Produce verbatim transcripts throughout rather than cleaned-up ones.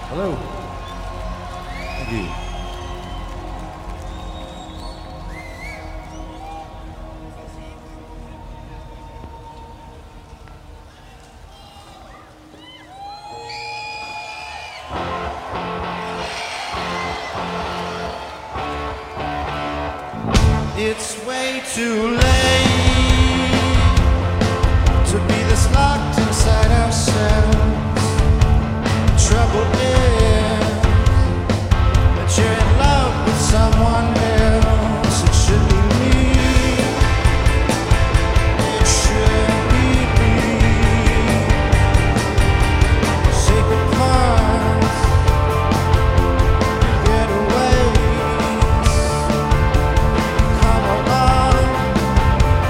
Hello. Thank you. It's way too late to be this locked inside ourselves. Trouble is that you're in love with someone else. It should be me. It should be me. Sacred parts, getaways. Come along.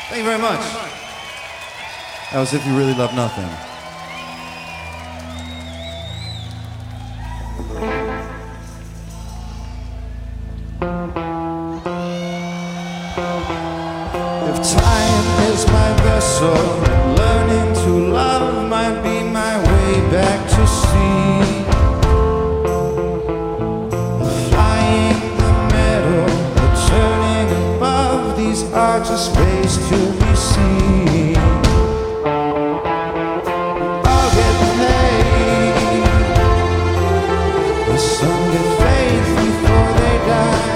Thank you very much. That was If You Really Love Nothing. If time is my vessel, learning to love might be my way back to sea. Flying the meadow, the turning above, these are just ways to be seen. I'll get paid. The sun get faith before they die.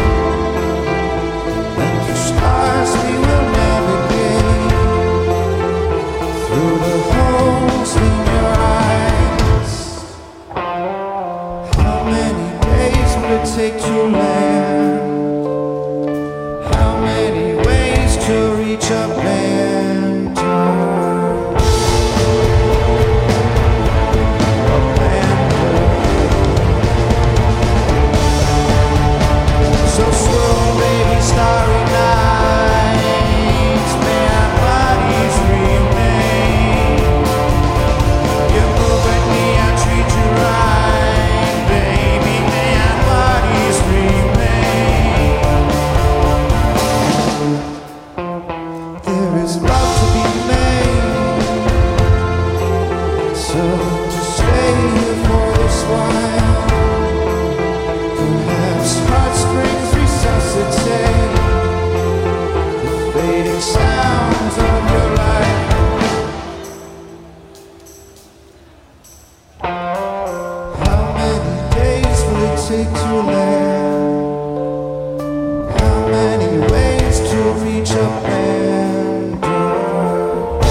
And to stars we will navigate through the holes in your eyes. How many days will it take to land? How many ways to reach a band? So slow, baby, starry nights, may our bodies remain. You move with me, I treat you right, baby, may our bodies remain. There is love to be made, so to stay here for this while. Perhaps heartstrings resuscitate the fading sounds of your life. How many days will it take to land? How many ways to reach a band door?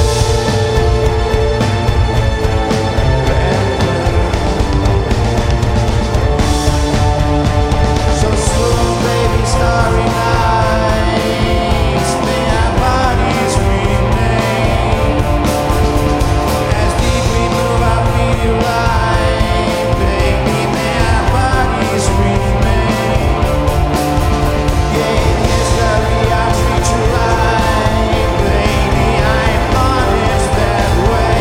So slow, baby, starry nights, may our bodies remain. As deep we move, I'll feel you light, baby, may our bodies remain. Yeah, history, I'll treat you right, baby, I'm honest that way.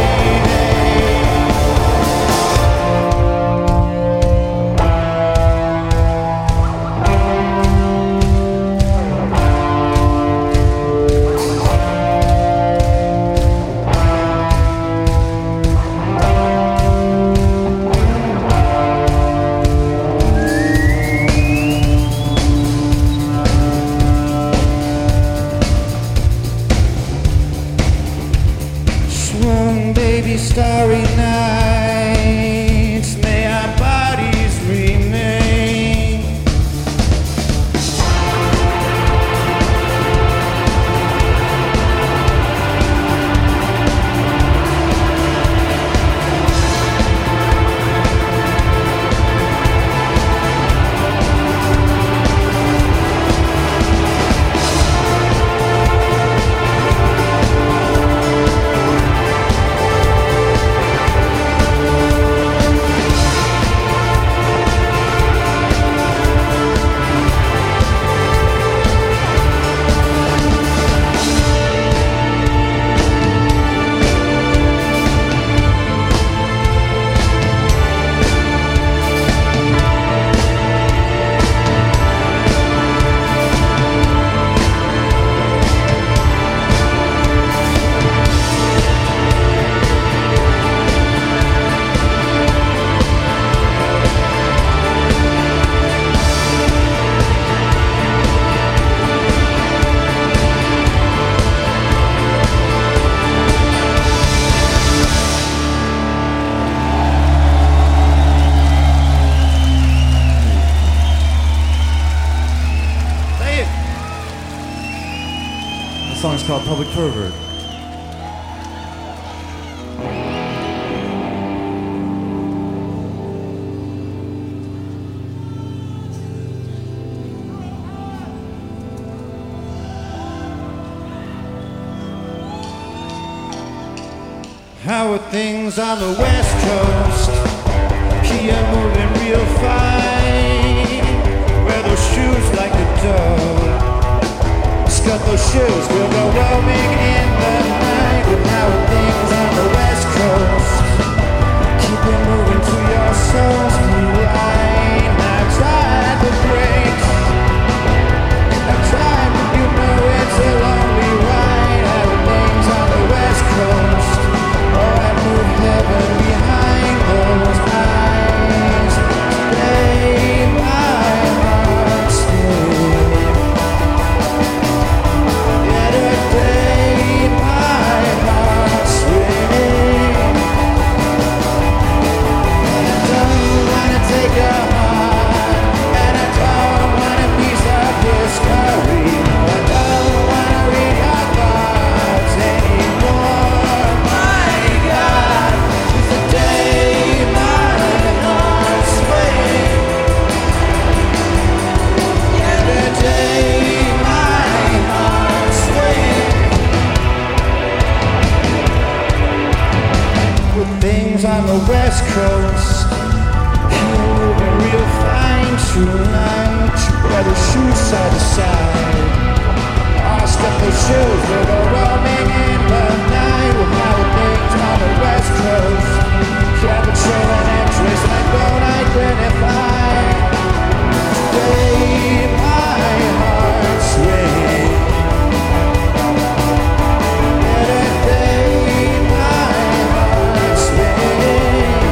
Swoon, baby, starry nights, may our bodies remain. Say it. The song's called Public Pervert. How are things on the West Coast? Kia moving real fine. Wear those shoes like a dove. got those shoes, we'll go roaming in the night with our things on the west coast. Keep it moving to your soul's blue line. I've tried the brakes, I've tried, but you know it's a lonely ride. Our things on the west coast. Oh, I move heaven behind those eyes. Today my heart stays. Yeah, today my heart sways. And I don't wanna take a heart, and I don't want a piece of history. No, I don't wanna read your thoughts anymore. My God, it's the day my heart sways. Yeah, the day my heart sways. With things on the west coast, you're moving real fine tonight. Wear the shoes side to side. I'll step the shoes, we'll go roaming in the night with our things on the west coast. Capture an interest I don't identify. Today my heart sways. Yeah, today my heart sways.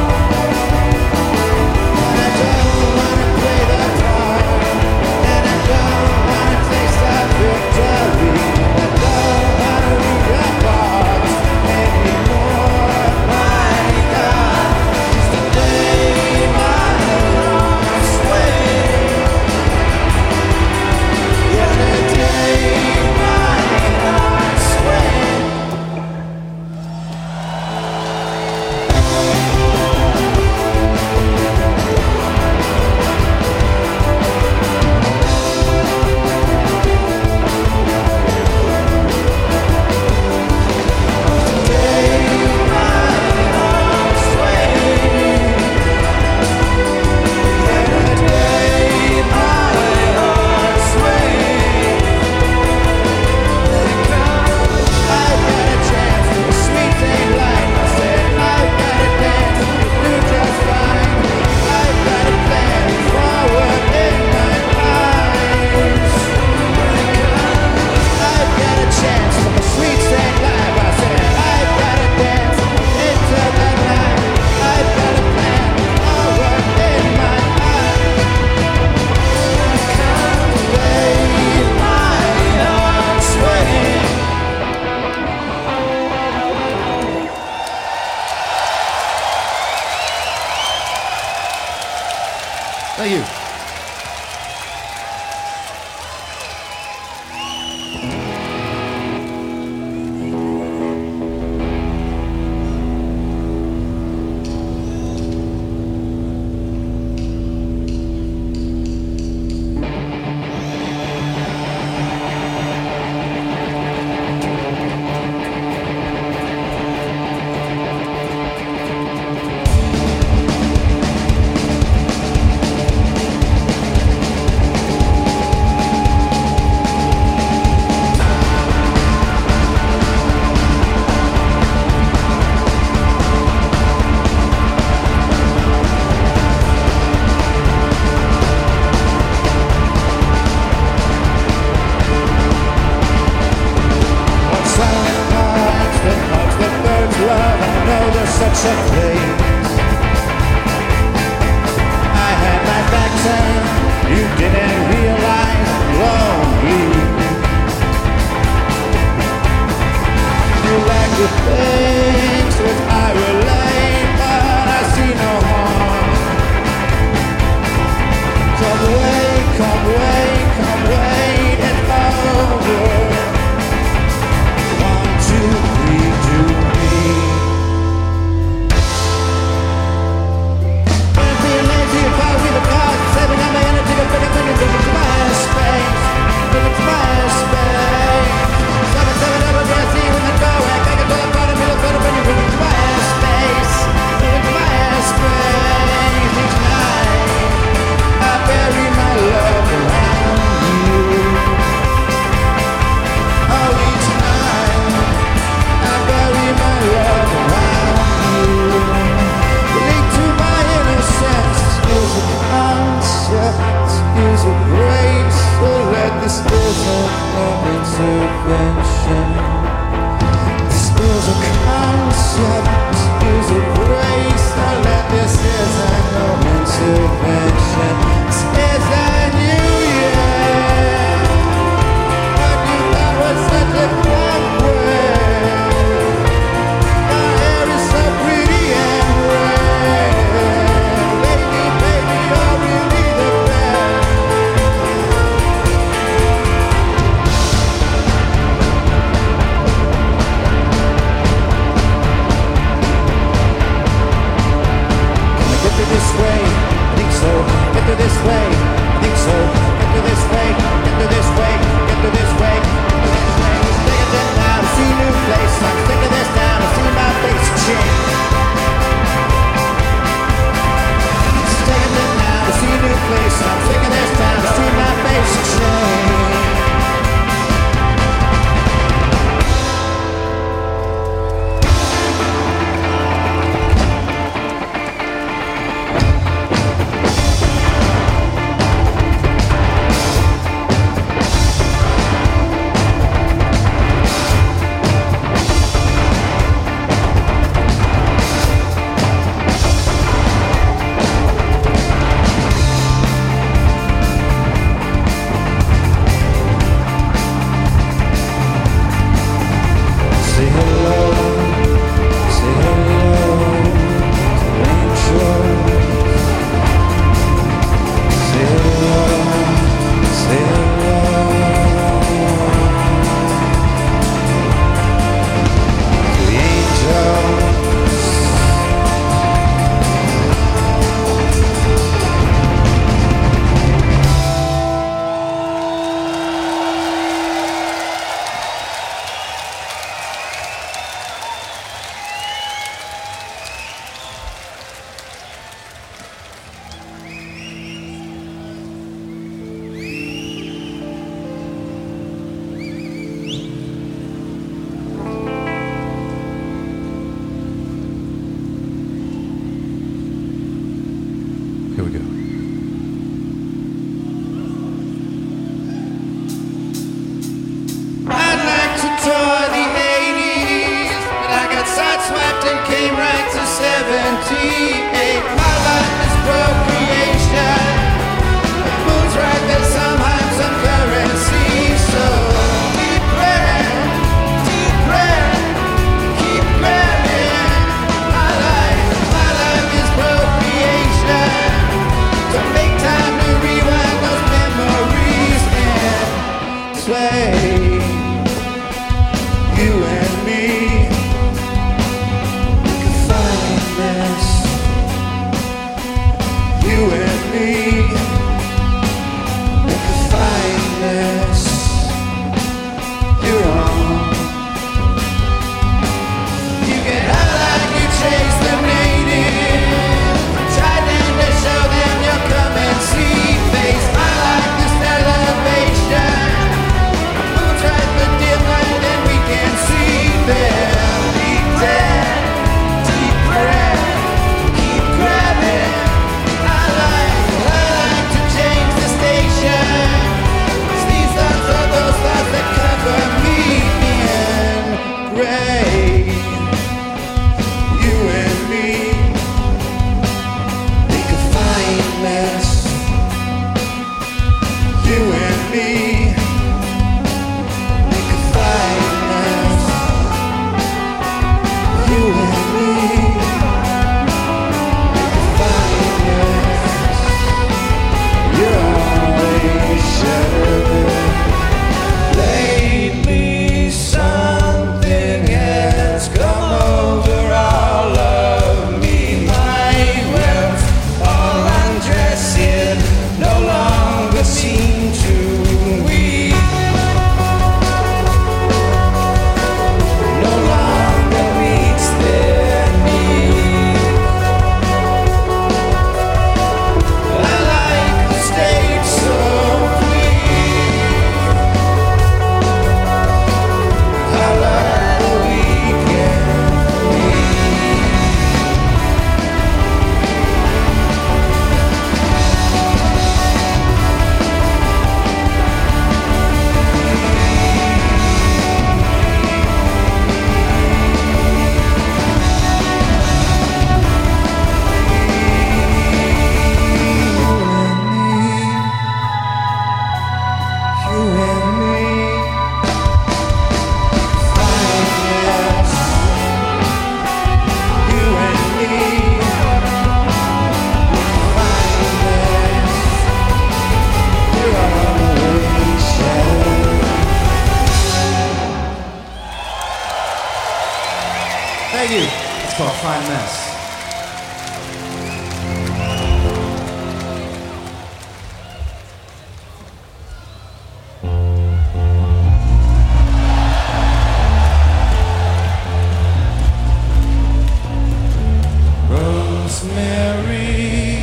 And I don't wanna play the part, and I don't wanna taste the victory. I don't wanna read your thoughts anymore. My God, it's the day my heart sways. Yeah, the day my heart sways. Thank you. Such a place. I had my back turned, you didn't realize lonely. You like the things which I relate, but I see no harm. Come wait, come wait, come wait, it's over. One, two, three, two, three. no intervention. This is a concept, this is a grace. Now let this is a no intervention. This is a new year. What you thought was such a bad word. My hair is so pretty and red. Baby, baby, you're really the best. Get through this way, I think so. Get through this way, I think so. Get through this way, get through this way, get through this way, get through this way. Sick of this now, to see new place. I'm sick of this now, to see my face change. Sick of this now, to see new place. I'm sick of this now, to see my face change. Say hello, say hello to angels. Say hello, say hello to the angels. Here we go. I'd like to tour the eighties, but I got sideswiped and came right to seventy-eight. My life is procreation. The moon's right, there's somehow some currency. So keep praying, keep praying, keep praying. My life, my life is procreation. So make time to rewind those memories and sway. You and me, we can find this. You and me, we can find this. You're wrong. You get high like you chase the native. Try then to show them you're coming, see face. I like this elevation. Moon's you. It's called Fine Mess. Rosemary,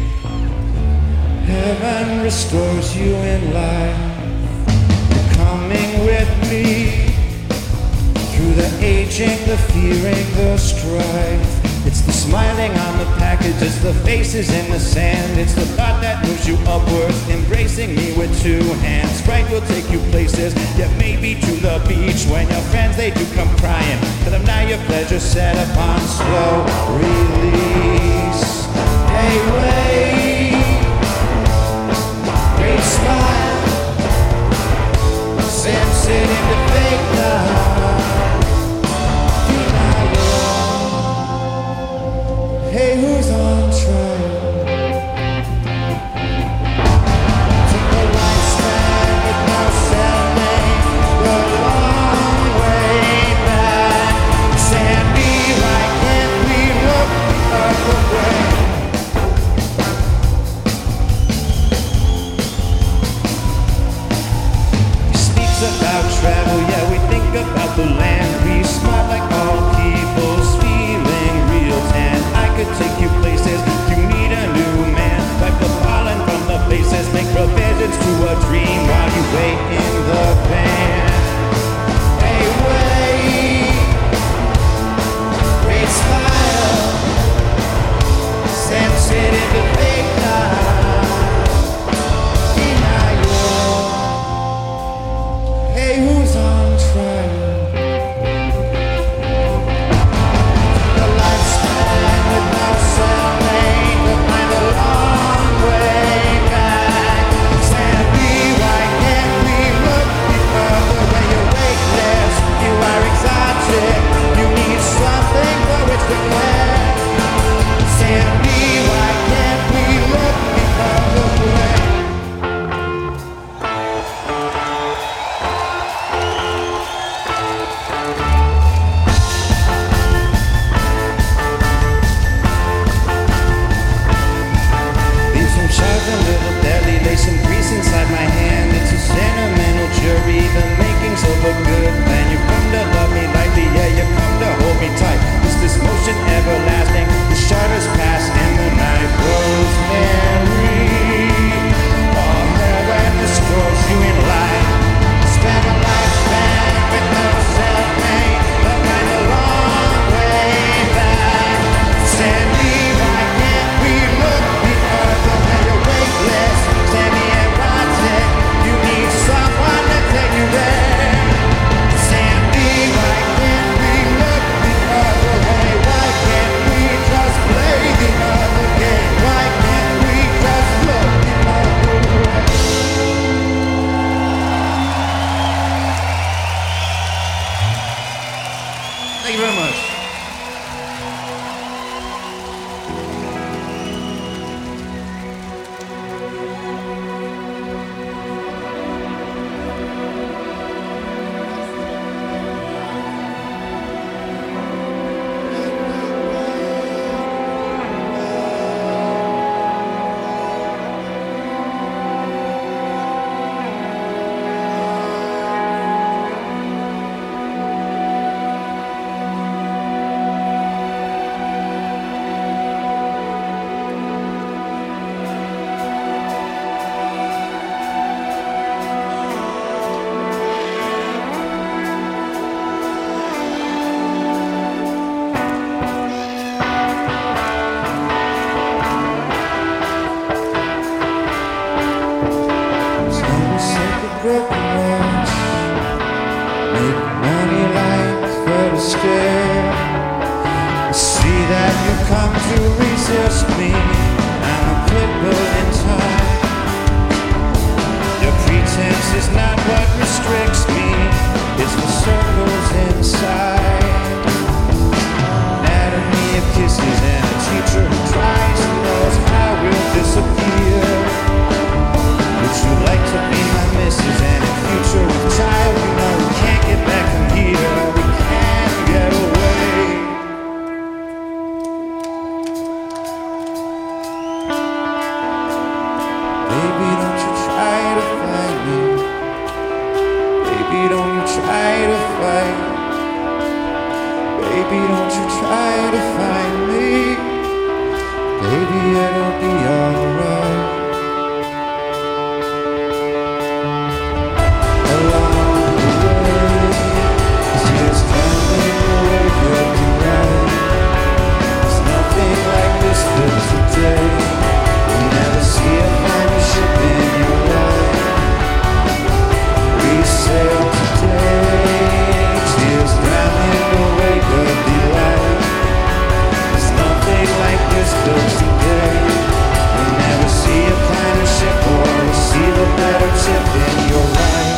heaven restores you in life. You're coming with me through the aging, the fearing, the strife. It's the smiling on the package, it's the faces in the sand. It's the thought that moves you upwards, embracing me with two hands. Sprite will take you places, yet maybe to the beach. When your friends, they do come crying, but I'm now your pleasure set upon slow release. Hey, wait, great smile, sense it in the fake love. Hey, who's on trial? Took a lifespan with no selling, the long way back. Sandy, why can't we look the other way? He speaks about travel, yeah, we think about the land. We smart like all people's feeling real tan. I could take you places, you need a new man. Wipe the pollen from the faces, make provisions to a dream while you wait in the van. Hey, wait, great smile, sense it in the fake life. Denial. Hey, who's on trial? try to fight. Baby, don't you try to find me. Baby, it'll be alright. Along the way, just driving away good and right. There's nothing like this till today. You never see a finer ship in your life. We sail today, tears drowning away good delight. There's nothing like this till today. You never see a finer ship or see the better tip in your life.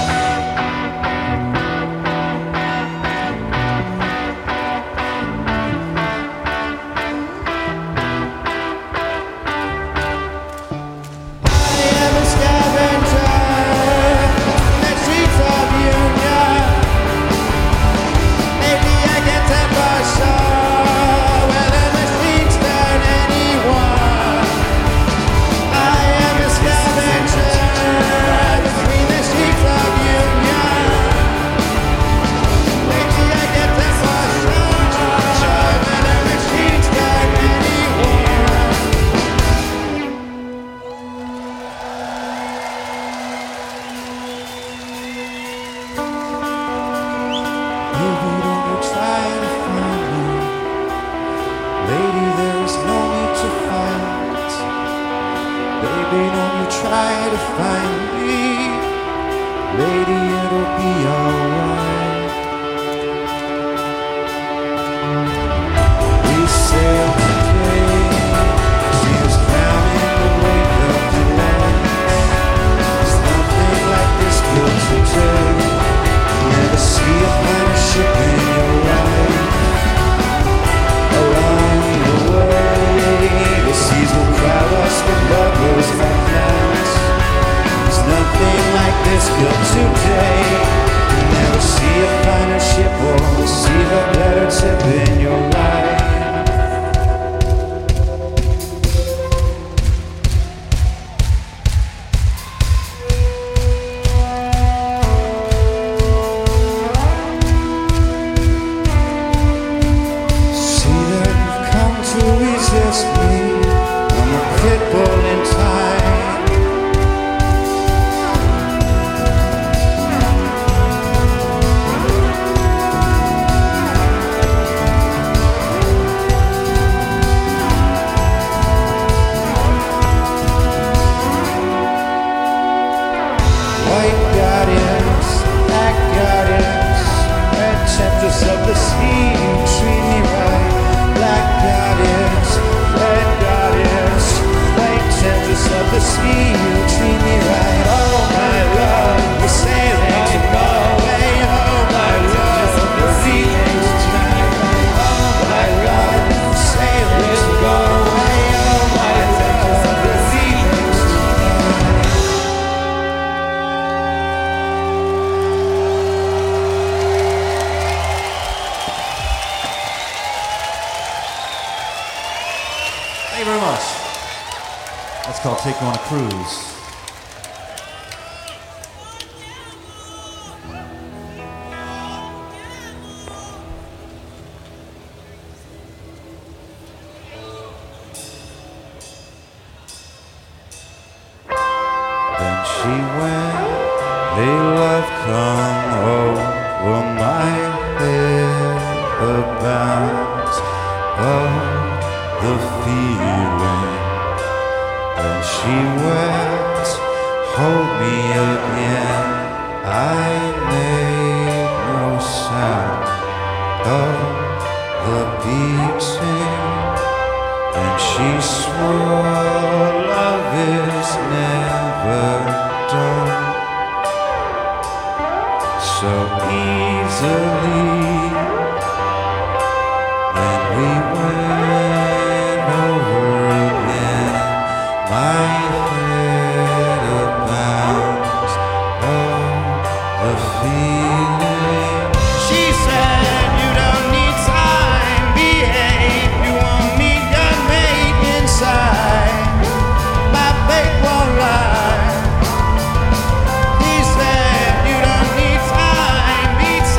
He said you don't need time.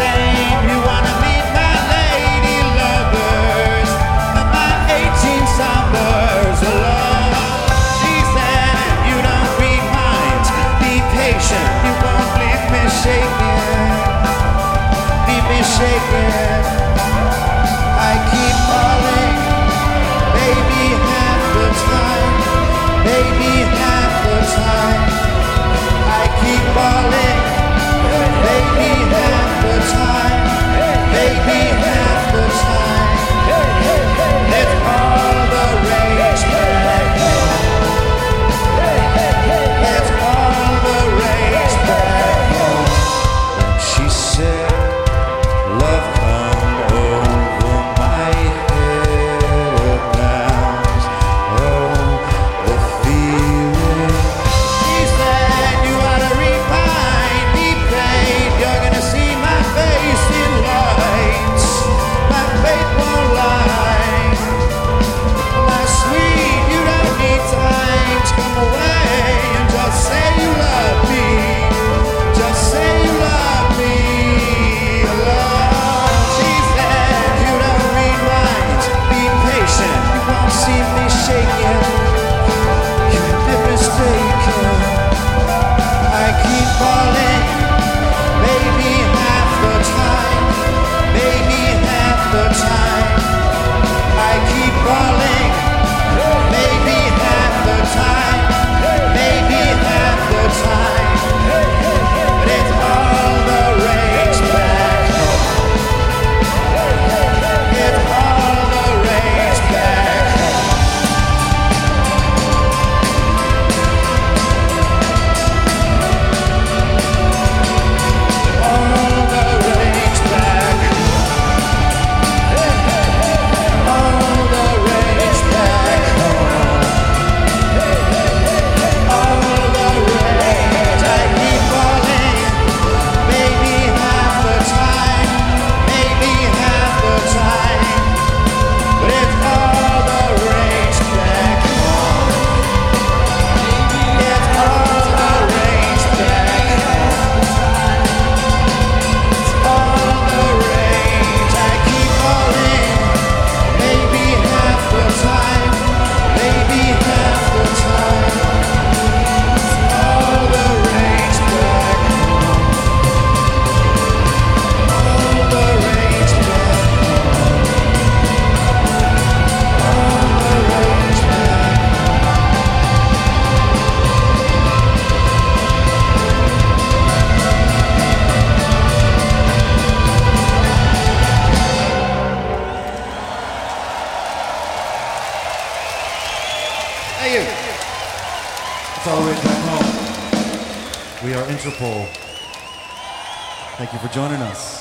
Interpol. Thank you for joining us.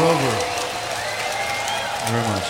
Grover. Thank you very much.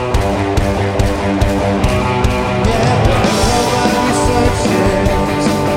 Yeah, but nobody searches.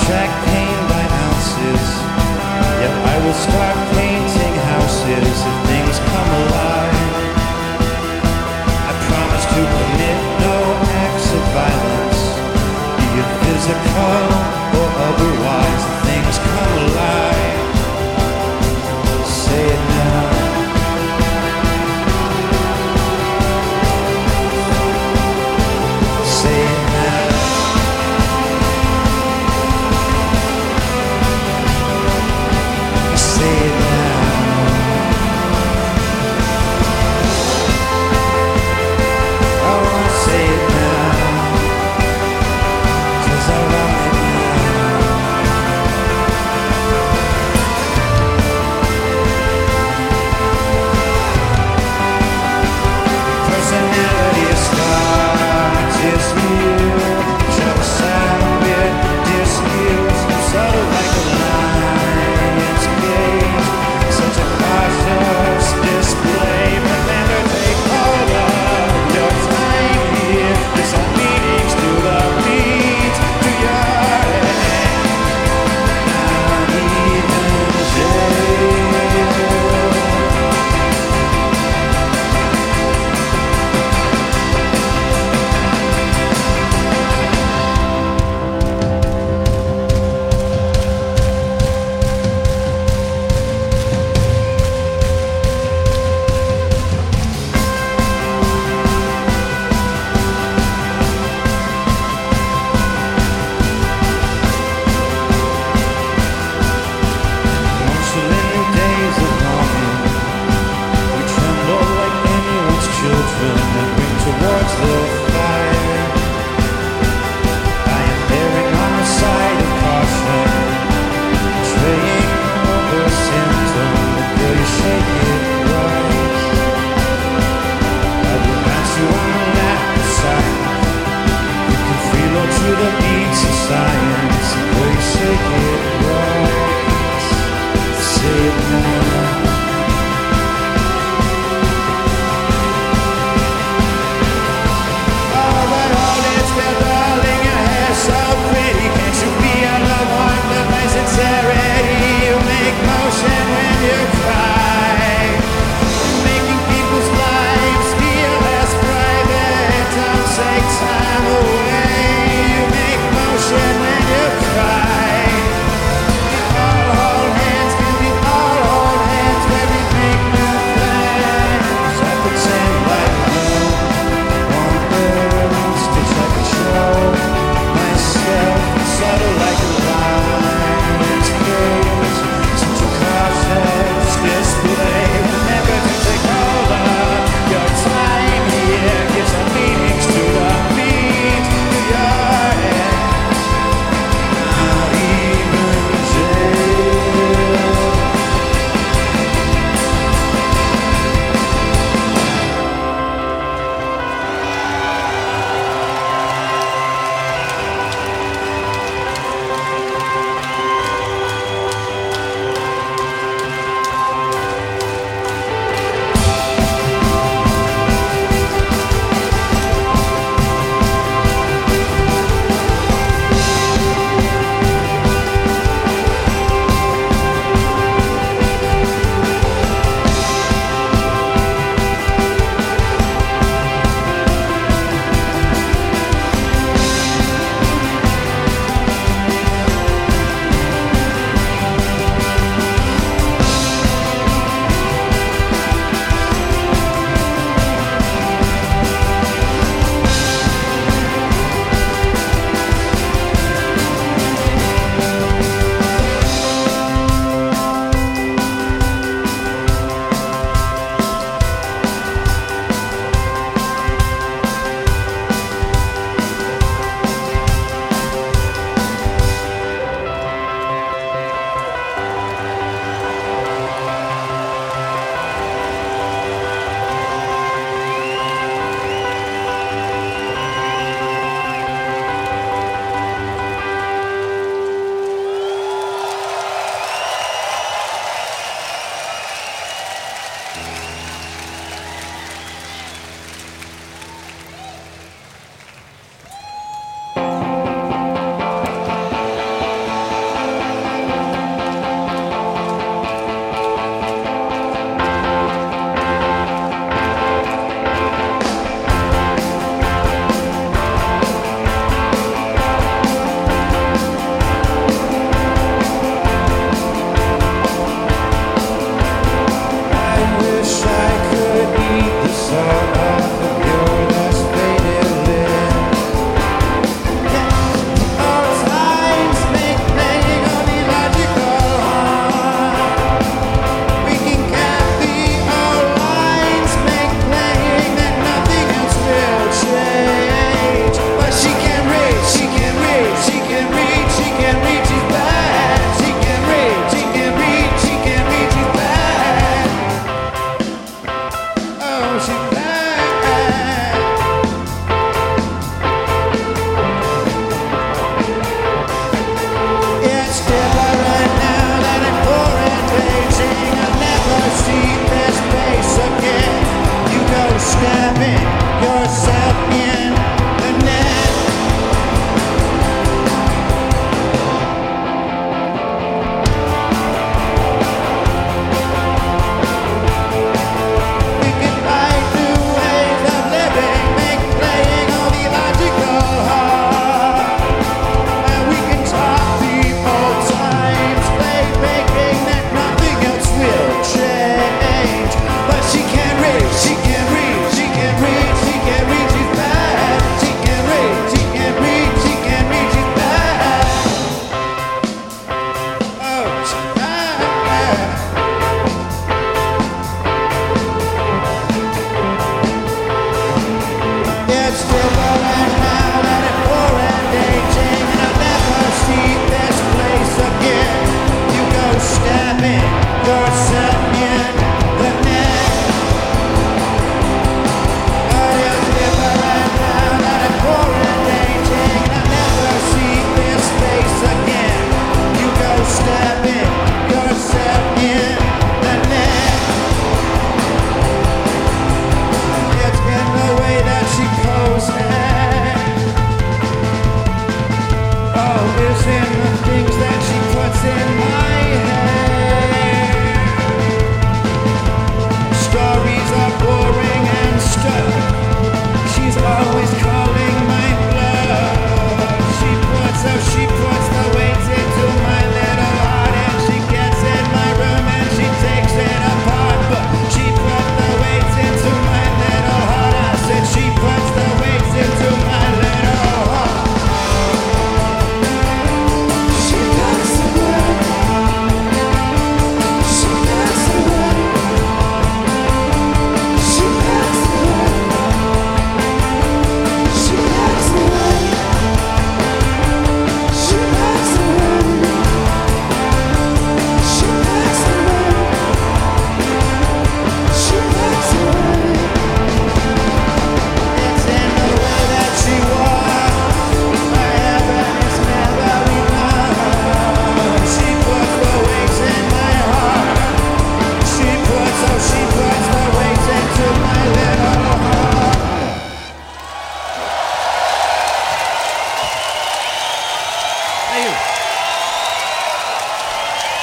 subtract pain by ounces. Yet I will start painting houses if things come alive. I promise to commit no acts of violence, be it physical or otherwise. If things come alive, say it now. Say it now. Say it now. I wanna say it now, 'cause I want it now.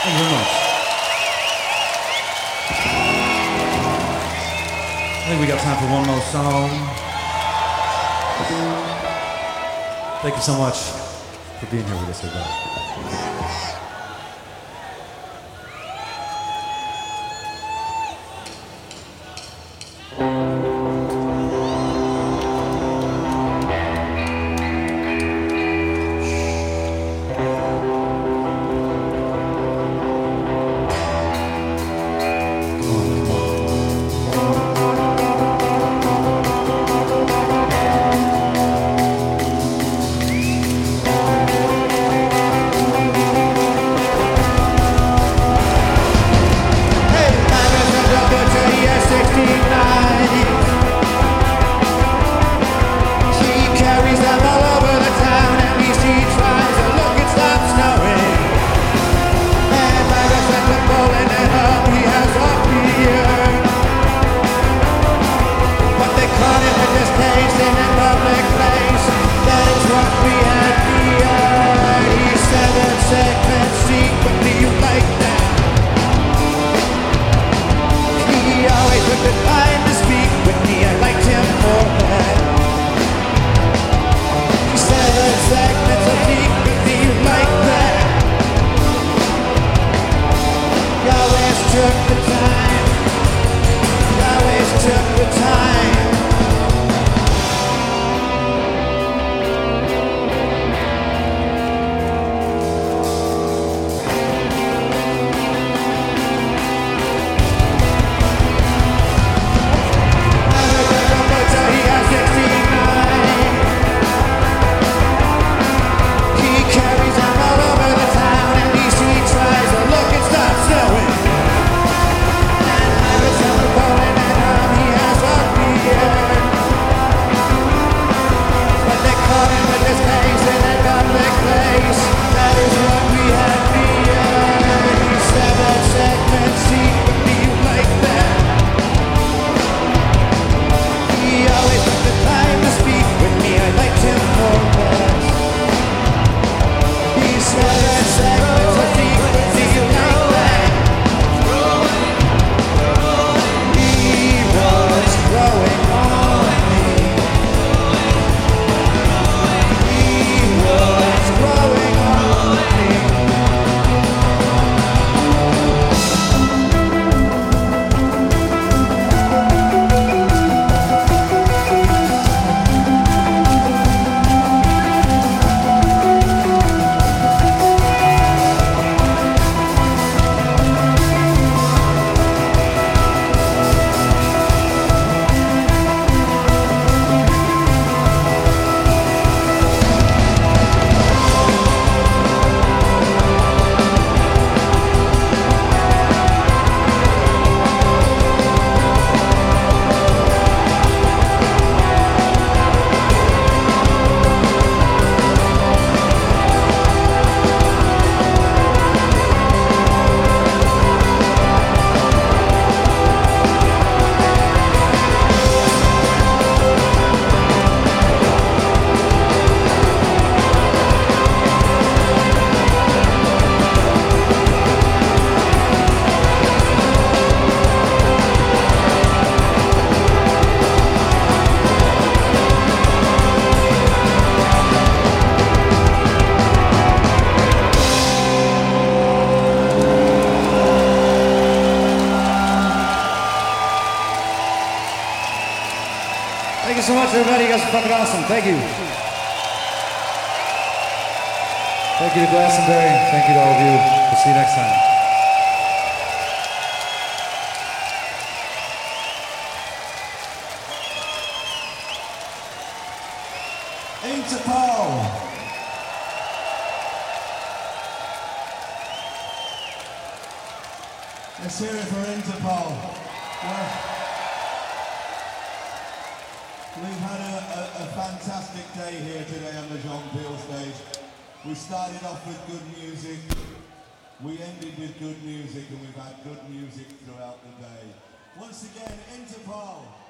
Thank you very much. I think we got time for one more song. Thank you so much for being here with us today. Thank you so much, everybody. You guys are fucking awesome. Thank you. Thank you to Glastonbury. Thank you to all of you. We'll see you next time. Interpol. Let's hear it for Interpol. Well, we've had a, a, a fantastic day here today on the Jean Peel stage. We started off with good music, we ended with good music, and we've had good music throughout the day. Once again, Interpol.